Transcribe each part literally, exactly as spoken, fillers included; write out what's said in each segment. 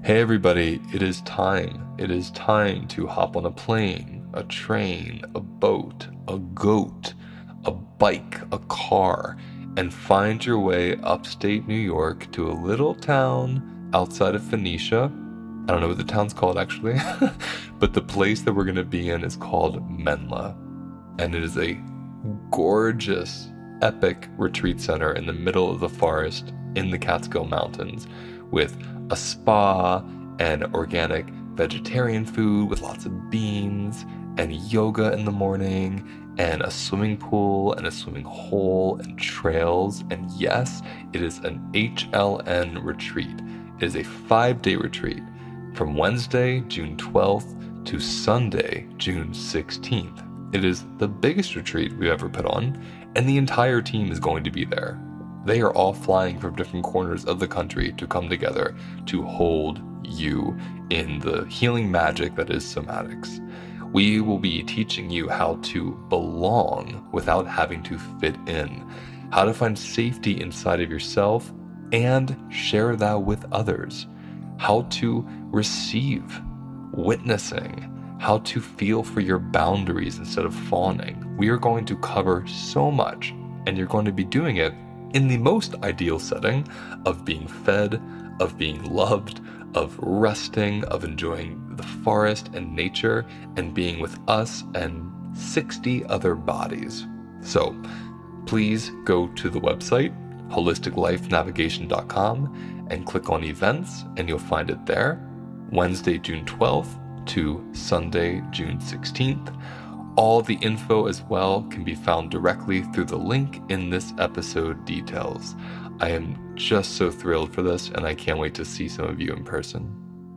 Hey everybody, it is time. It is time to hop on a plane, a train, a boat, a goat, a bike, a car, and find your way upstate New York to a little town outside of Phoenicia. I don't know what the town's called actually, but the place that we're going to be in is called Menla. And it is a gorgeous, epic retreat center in the middle of the forest in the Catskill Mountains with a spa and organic vegetarian food with lots of beans and yoga in the morning and a swimming pool and a swimming hole and trails. And yes, it is an H L N retreat. It is a five-day retreat from Wednesday, June twelfth to Sunday, June sixteenth. It is the biggest retreat we've ever put on, and the entire team is going to be there. They are all flying from different corners of the country to come together to hold you in the healing magic that is somatics. We will be teaching you how to belong without having to fit in, how to find safety inside of yourself and share that with others, how to receive, witnessing, how to feel for your boundaries instead of fawning. We are going to cover so much, and you're going to be doing it in the most ideal setting of being fed, of being loved, of resting, of enjoying the forest and nature, and being with us and sixty other bodies. So please go to the website, holistic life navigation dot com, and click on events, and you'll find it there. Wednesday, June twelfth to Sunday, June sixteenth. All the info as well can be found directly through the link in this episode details. I am just so thrilled for this, and I can't wait to see some of you in person.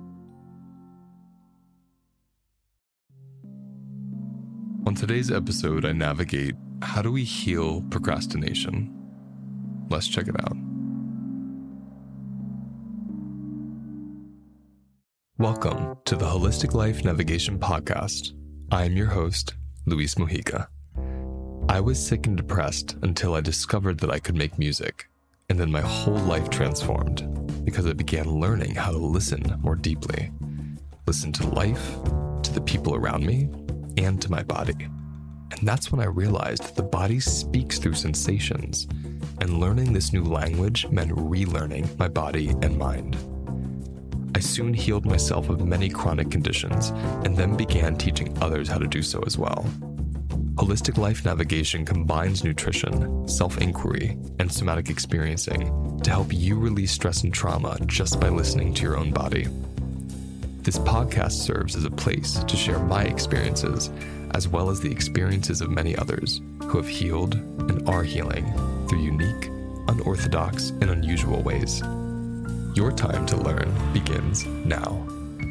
On today's episode, I navigate how do we heal procrastination. Let's check it out. Welcome to the Holistic Life Navigation Podcast. I am your host, Luis Mujica. I was sick and depressed until I discovered that I could make music, and then my whole life transformed because I began learning how to listen more deeply. Listen to life, to the people around me, and to my body. And that's when I realized that the body speaks through sensations, and learning this new language meant relearning my body and mind. I soon healed myself of many chronic conditions and then began teaching others how to do so as well. Holistic Life Navigation combines nutrition, self-inquiry, and somatic experiencing to help you release stress and trauma just by listening to your own body. This podcast serves as a place to share my experiences as well as the experiences of many others who have healed and are healing through unique, unorthodox, and unusual ways. Your time to learn begins now.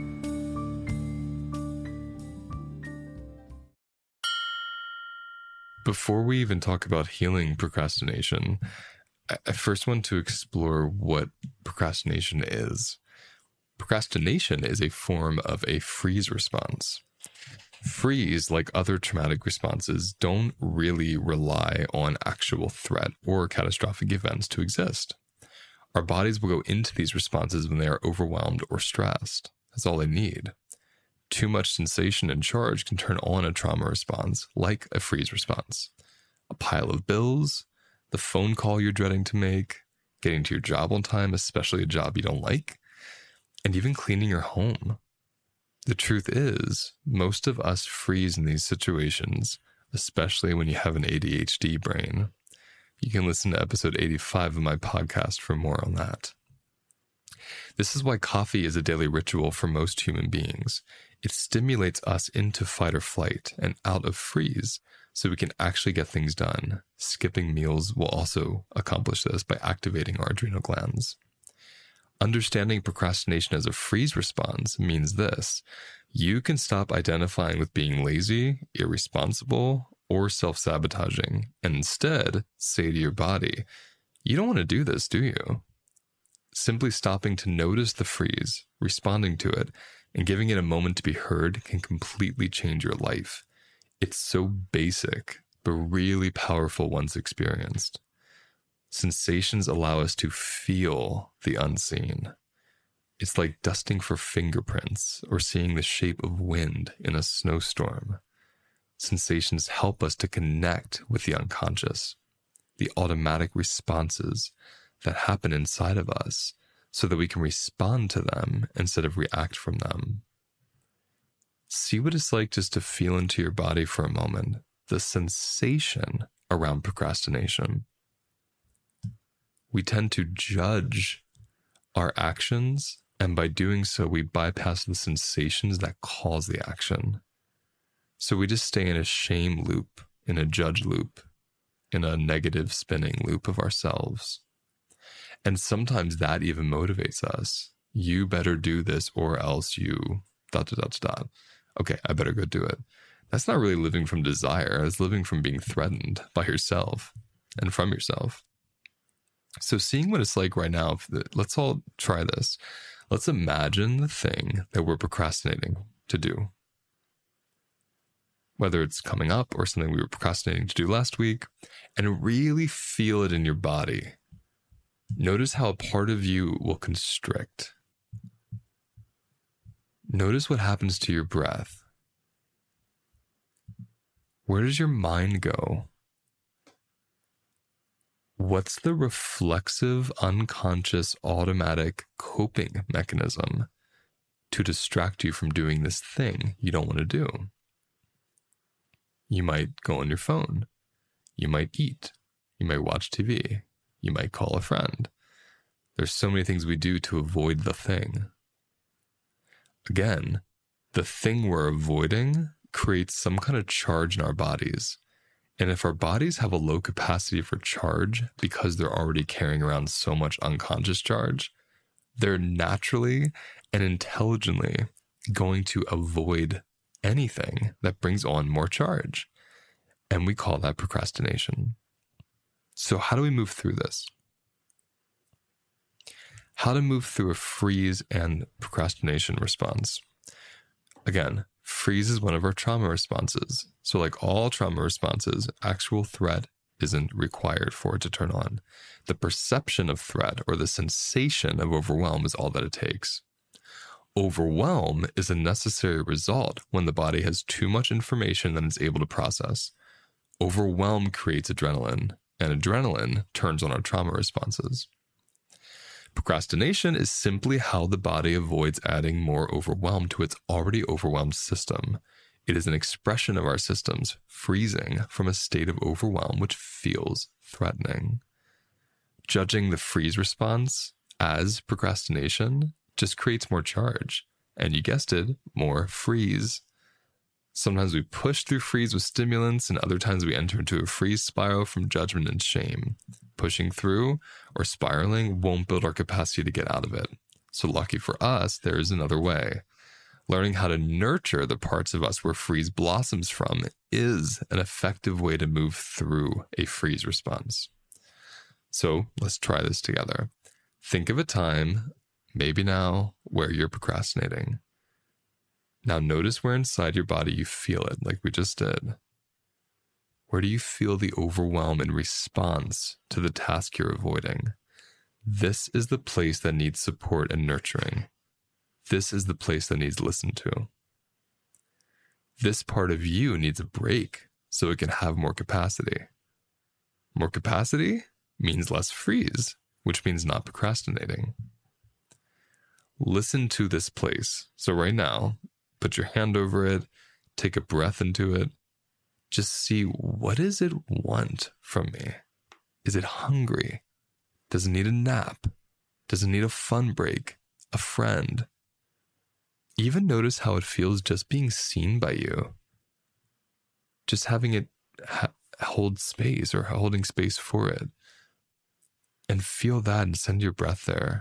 Before we even talk about healing procrastination, I first want to explore what procrastination is. Procrastination is a form of a freeze response. Freeze, like other traumatic responses, don't really rely on actual threat or catastrophic events to exist. Our bodies will go into these responses when they are overwhelmed or stressed. That's all they need. Too much sensation and charge can turn on a trauma response, like a freeze response. A pile of bills, the phone call you're dreading to make, getting to your job on time, especially a job you don't like, and even cleaning your home. The truth is, most of us freeze in these situations, especially when you have an A D H D brain. You can listen to episode eighty-five of my podcast for more on that. This is why coffee is a daily ritual for most human beings. It stimulates us into fight or flight and out of freeze so we can actually get things done. Skipping meals will also accomplish this by activating our adrenal glands. Understanding procrastination as a freeze response means this: you can stop identifying with being lazy, irresponsible, or self-sabotaging, and instead say to your body, you don't want to do this, do you? Simply stopping to notice the freeze, responding to it, and giving it a moment to be heard can completely change your life. It's so basic, but really powerful once experienced. Sensations allow us to feel the unseen. It's like dusting for fingerprints or seeing the shape of wind in a snowstorm. Sensations help us to connect with the unconscious, the automatic responses that happen inside of us, so that we can respond to them instead of react from them. See what it's like just to feel into your body for a moment, the sensation around procrastination. We tend to judge our actions, and by doing so, we bypass the sensations that cause the action. So we just stay in a shame loop, in a judge loop, in a negative spinning loop of ourselves. And sometimes that even motivates us. You better do this or else you dot, dot, dot, dot. Okay, I better go do it. That's not really living from desire. It's living from being threatened by yourself and from yourself. So seeing what it's like right now, let's all try this. Let's imagine the thing that we're procrastinating to do. Whether it's coming up or something we were procrastinating to do last week, and really feel it in your body. Notice how a part of you will constrict. Notice what happens to your breath. Where does your mind go? What's the reflexive, unconscious, automatic coping mechanism to distract you from doing this thing you don't want to do? You might go on your phone. You might eat. You might watch T V. You might call a friend. There's so many things we do to avoid the thing. Again, the thing we're avoiding creates some kind of charge in our bodies. And if our bodies have a low capacity for charge because they're already carrying around so much unconscious charge, they're naturally and intelligently going to avoid anything that brings on more charge. And we call that procrastination. So how do we move through this? How to move through a freeze and procrastination response. Again, freeze is one of our trauma responses. So like all trauma responses, actual threat isn't required for it to turn on. The perception of threat or the sensation of overwhelm is all that it takes. Overwhelm is a necessary result when the body has too much information that it's able to process. Overwhelm creates adrenaline, and adrenaline turns on our trauma responses. Procrastination is simply how the body avoids adding more overwhelm to its already overwhelmed system. It is an expression of our systems freezing from a state of overwhelm which feels threatening. Judging the freeze response as procrastination just creates more charge, and you guessed it, more freeze. Sometimes we push through freeze with stimulants, and other times we enter into a freeze spiral from judgment and shame. Pushing through or spiraling won't build our capacity to get out of it. So lucky for us, there is another way. Learning how to nurture the parts of us where freeze blossoms from is an effective way to move through a freeze response. So let's try this together. Think of a time, maybe now, where you're procrastinating. Now notice where inside your body you feel it, like we just did. Where do you feel the overwhelm in response to the task you're avoiding? This is the place that needs support and nurturing. This is the place that needs listened to. This part of you needs a break so it can have more capacity. More capacity means less freeze, which means not procrastinating. Listen to this place. So right now, put your hand over it, take a breath into it. Just see, what does it want from me? Is it hungry? Does it need a nap? Does it need a fun break? A friend? Even notice how it feels just being seen by you. Just having it ha- hold space or holding space for it. And feel that and send your breath there.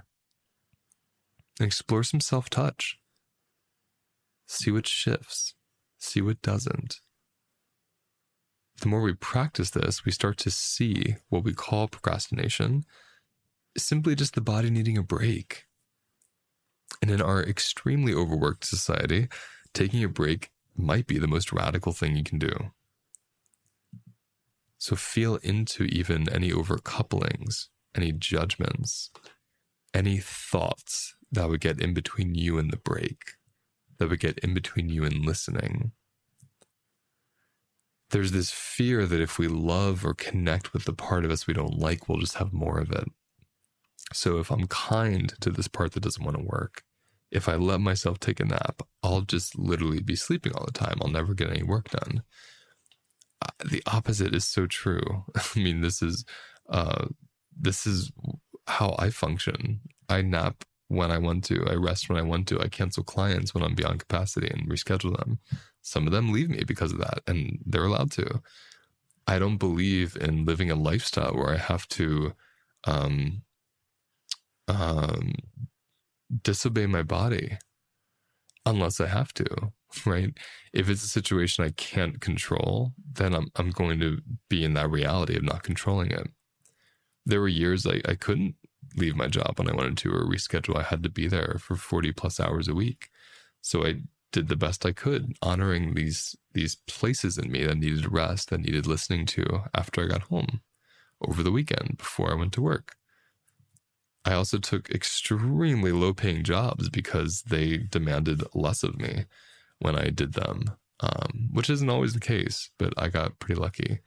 And explore some self-touch. See what shifts. See what doesn't. The more we practice this, we start to see what we call procrastination is simply just the body needing a break. And in our extremely overworked society, taking a break might be the most radical thing you can do. So feel into even any overcouplings, any judgments, any thoughts that would get in between you and the break, that would get in between you and listening. There's this fear that if we love or connect with the part of us we don't like, we'll just have more of it. So if I'm kind to this part that doesn't want to work, if I let myself take a nap, I'll just literally be sleeping all the time. I'll never get any work done. Uh, the opposite is so true. I mean, this is uh, this is how I function. I nap when I want to. I rest when I want to. I cancel clients when I'm beyond capacity and reschedule them. Some of them leave me because of that, and they're allowed to. I don't believe in living a lifestyle where I have to um, um, disobey my body unless I have to, right? If it's a situation I can't control, then I'm I'm going to be in that reality of not controlling it. There were years I, I couldn't leave my job when I wanted to or reschedule. I had to be there for forty plus hours a week. So I did the best I could, honoring these these places in me that needed rest, that needed listening to after I got home over the weekend before I went to work. I also took extremely low-paying jobs because they demanded less of me when I did them, um, which isn't always the case, but I got pretty lucky.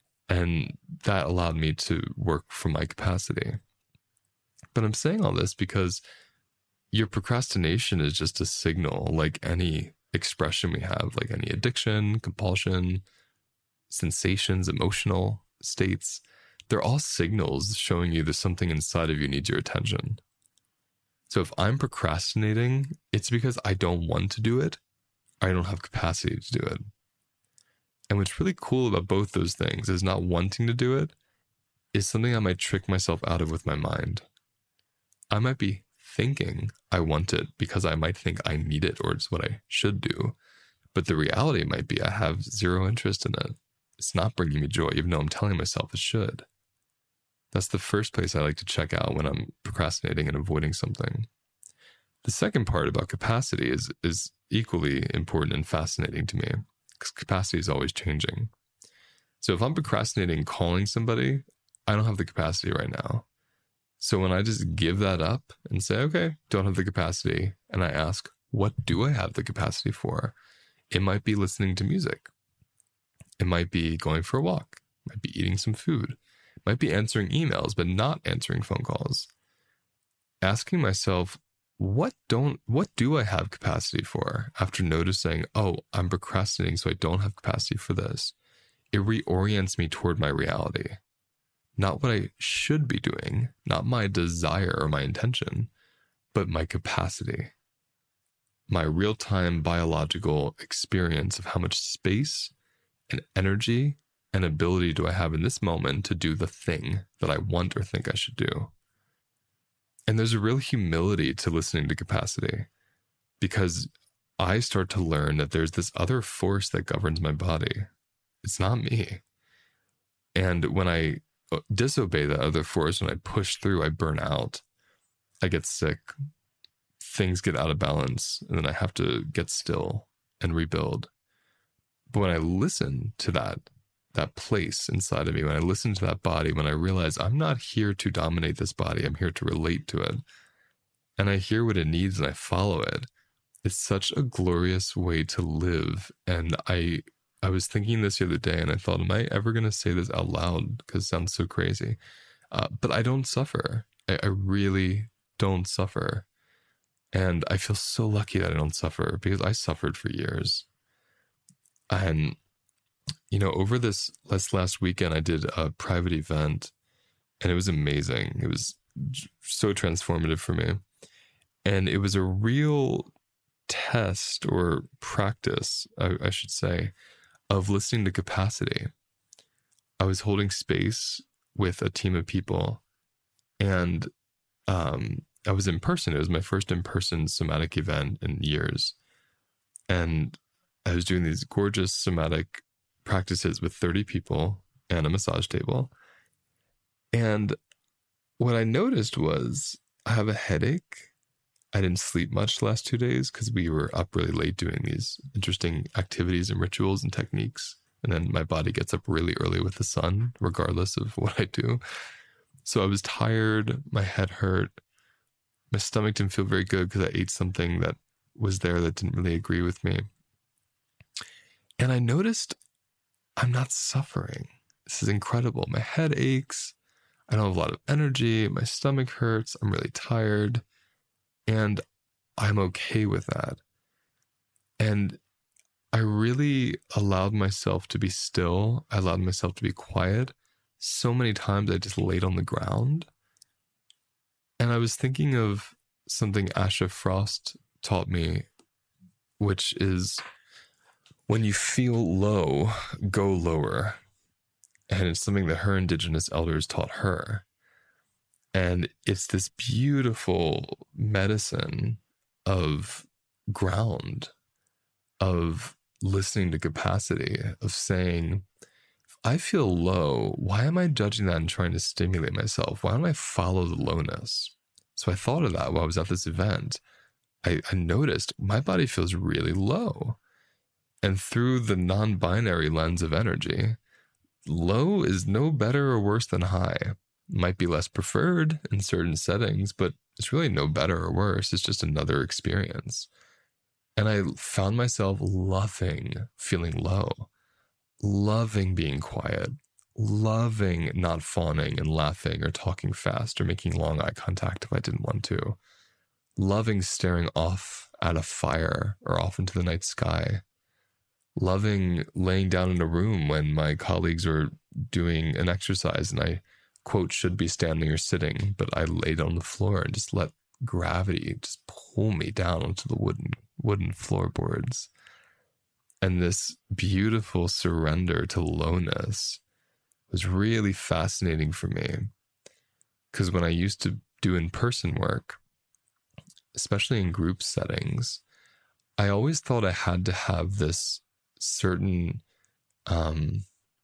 And that allowed me to work from my capacity. But I'm saying all this because your procrastination is just a signal, like any expression we have, like any addiction, compulsion, sensations, emotional states. They're all signals showing you that something inside of you needs your attention. So if I'm procrastinating, it's because I don't want to do it. I don't have capacity to do it. And what's really cool about both those things is not wanting to do it is something I might trick myself out of with my mind. I might be thinking I want it because I might think I need it or it's what I should do. But the reality might be I have zero interest in it. It's not bringing me joy, even though I'm telling myself it should. That's the first place I like to check out when I'm procrastinating and avoiding something. The second part about capacity is, is equally important and fascinating to me because capacity is always changing. So if I'm procrastinating calling somebody, I don't have the capacity right now. So when I just give that up and say, okay, don't have the capacity, and I ask, what do I have the capacity for? It might be listening to music. It might be going for a walk. It might be eating some food. It might be answering emails, but not answering phone calls. Asking myself, what don't, what do I have capacity for? After noticing, oh, I'm procrastinating, so I don't have capacity for this. It reorients me toward my reality. Not what I should be doing, not my desire or my intention, but my capacity. My real-time biological experience of how much space and energy and ability do I have in this moment to do the thing that I want or think I should do. And there's a real humility to listening to capacity because I start to learn that there's this other force that governs my body. It's not me. And when I disobey that other force, when I push through, I burn out. I get sick. Things get out of balance, and then I have to get still and rebuild. But when I listen to that, that place inside of me, when I listen to that body, when I realize I'm not here to dominate this body, I'm here to relate to it, and I hear what it needs and I follow it, it's such a glorious way to live. And I I was thinking this the other day, and I thought, am I ever going to say this out loud? Because it sounds so crazy. Uh, but I don't suffer. I, I really don't suffer. And I feel so lucky that I don't suffer because I suffered for years. And, you know, over this last, last weekend, I did a private event, and it was amazing. It was so transformative for me. And it was a real test or practice, I, I should say, of listening to capacity. I was holding space with a team of people, and um, I was in person. It was my first in-person somatic event in years. And I was doing these gorgeous somatic practices with thirty people and a massage table. And what I noticed was I have a headache. I didn't sleep much the last two days because we were up really late doing these interesting activities and rituals and techniques. And then my body gets up really early with the sun, regardless of what I do. So I was tired. My head hurt. My stomach didn't feel very good because I ate something that was there that didn't really agree with me. And I noticed I'm not suffering. This is incredible. My head aches. I don't have a lot of energy. My stomach hurts. I'm really tired. And I'm okay with that. And I really allowed myself to be still. I allowed myself to be quiet. So many times I just laid on the ground. And I was thinking of something Asha Frost taught me, which is when you feel low, go lower. And it's something that her indigenous elders taught her. And it's this beautiful medicine of ground, of listening to capacity, of saying, if I feel low, why am I judging that and trying to stimulate myself? Why don't I follow the lowness? So I thought of that while I was at this event. I, I noticed my body feels really low. And through the non-binary lens of energy, low is no better or worse than high. Might be less preferred in certain settings, but it's really no better or worse. It's just another experience. And I found myself loving feeling low, loving being quiet, loving not fawning and laughing or talking fast or making long eye contact if I didn't want to, loving staring off at a fire or off into the night sky, loving laying down in a room when my colleagues were doing an exercise and I, quote, should be standing or sitting, but I laid on the floor and just let gravity just pull me down onto the wooden wooden floorboards. And this beautiful surrender to lowness was really fascinating for me. Because when I used to do in-person work, especially in group settings, I always thought I had to have this certain um,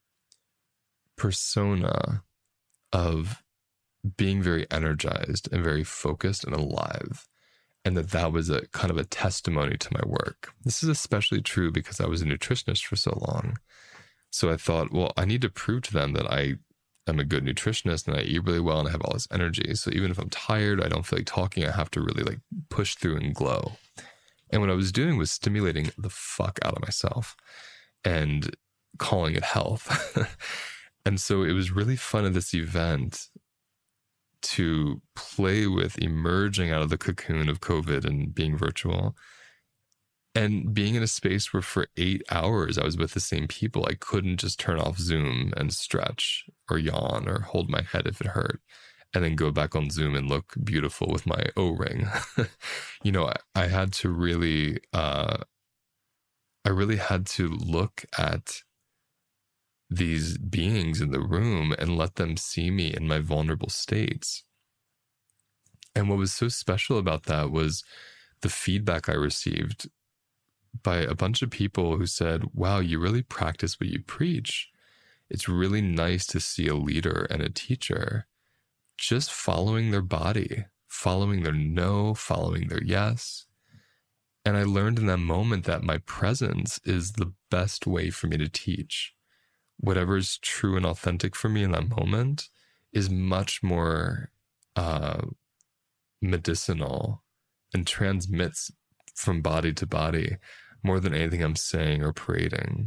persona of being very energized and very focused and alive, and that that was a kind of a testimony to my work. This is especially true because I was a nutritionist for so long. So I thought, well, I need to prove to them that I am a good nutritionist and I eat really well and I have all this energy. So even if I'm tired, I don't feel like talking, I have to really like push through and glow. And what I was doing was stimulating the fuck out of myself and calling it health. And so it was really fun at this event to play with emerging out of the cocoon of COVID and being virtual and being in a space where for eight hours I was with the same people. I couldn't just turn off Zoom and stretch or yawn or hold my head if it hurt and then go back on Zoom and look beautiful with my O-ring. You know, I, I had to really, uh, I really had to look at these beings in the room and let them see me in my vulnerable states. And what was so special about that was the feedback I received by a bunch of people who said, wow, you really practice what you preach. It's really nice to see a leader and a teacher just following their body, following their no, following their yes. And I learned in that moment that my presence is the best way for me to teach. Whatever is true and authentic for me in that moment is much more uh, medicinal and transmits from body to body more than anything I'm saying or parading.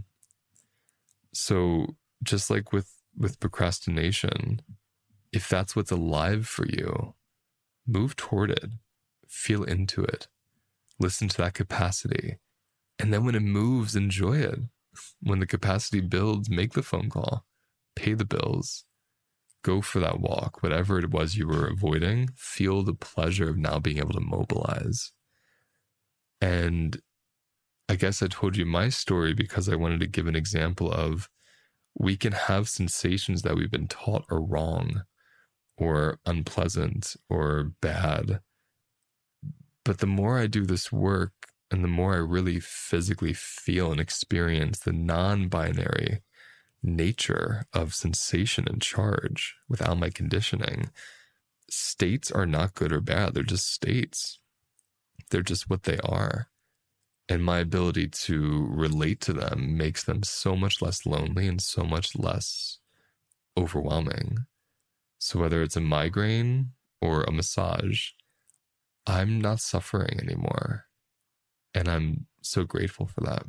So just like with, with procrastination, if that's what's alive for you, move toward it, feel into it, listen to that capacity. And then when it moves, enjoy it. When the capacity builds, make the phone call, pay the bills, go for that walk, whatever it was you were avoiding, feel the pleasure of now being able to mobilize. And I guess I told you my story because I wanted to give an example of we can have sensations that we've been taught are wrong or unpleasant or bad. But the more I do this work, and the more I really physically feel and experience the non-binary nature of sensation and charge without my conditioning, states are not good or bad. They're just states. They're just what they are. And my ability to relate to them makes them so much less lonely and so much less overwhelming. So whether it's a migraine or a massage, I'm not suffering anymore. And I'm so grateful for that.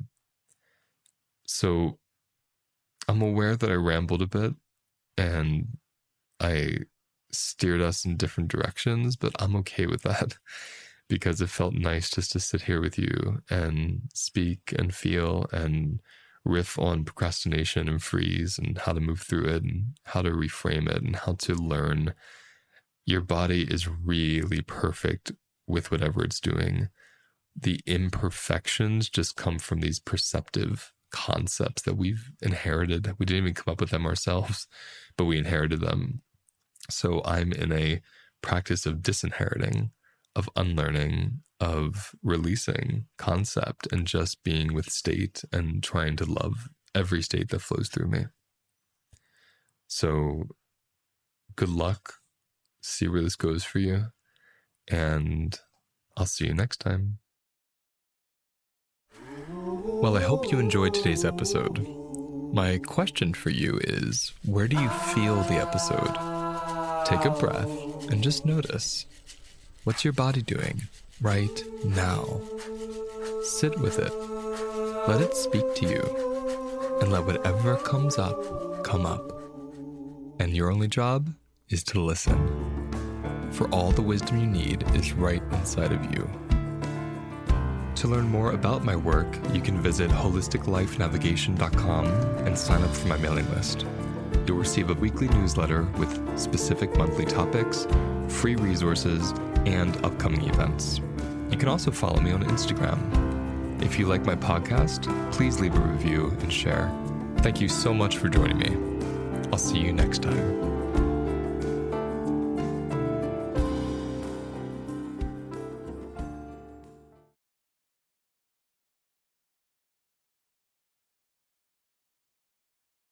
So I'm aware that I rambled a bit and I steered us in different directions, but I'm okay with that because it felt nice just to sit here with you and speak and feel and riff on procrastination and freeze and how to move through it and how to reframe it and how to learn. Your body is really perfect with whatever it's doing. The imperfections just come from these perceptive concepts that we've inherited. We didn't even come up with them ourselves, but we inherited them. So I'm in a practice of disinheriting, of unlearning, of releasing concept and just being with state and trying to love every state that flows through me. So good luck. See where this goes for you. And I'll see you next time. Well, I hope you enjoyed today's episode. My question for you is, where do you feel the episode? Take a breath and just notice. What's your body doing right now? Sit with it. Let it speak to you. And let whatever comes up, come up. And your only job is to listen. For all the wisdom you need is right inside of you. To learn more about my work, you can visit holistic life navigation dot com and sign up for my mailing list. You'll receive a weekly newsletter with specific monthly topics, free resources, and upcoming events. You can also follow me on Instagram. If you like my podcast, please leave a review and share. Thank you so much for joining me. I'll see you next time.